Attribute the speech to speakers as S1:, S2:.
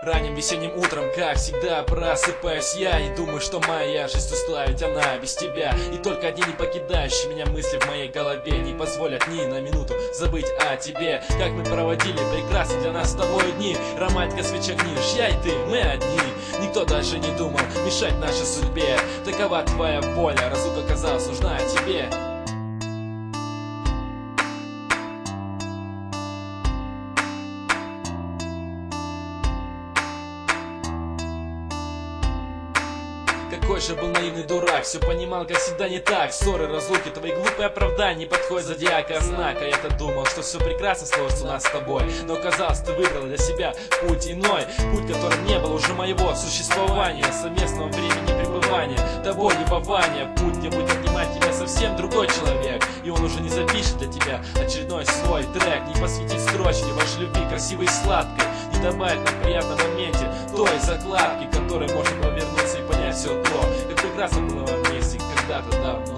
S1: Ранним весенним утром, как всегда, просыпаюсь я и думаю, что моя жизнь устала, ведь она без тебя. И только одни не покидающие меня мысли в моей голове не позволят ни на минуту забыть о тебе. Как мы проводили прекрасные для нас с тобой дни, романтика, свечи, огни, я и ты, мы одни. Никто даже не думал мешать нашей судьбе. Такова твоя воля, разлука оказалась нужна тебе. Какой же был наивный дурак, все понимал, как всегда не так. Ссоры, разлуки, твои глупые оправдания не подходят зодиака знака. Я-то думал, что все прекрасно сложится у нас с тобой, но оказалось, ты выбрал для себя путь иной. Путь, которым не было уже моего существования, совместного времени пребывания, тобой любования. Путь, где будет обнимать тебя совсем другой человек, и он уже не запишет для тебя очередной свой трек, не посвятит строчки вашей любви красивой и сладкой, не добавит на приятном моменте той закладки, которой можно повернуться и понять все то, как прекрасно было во вместе когда-то давно.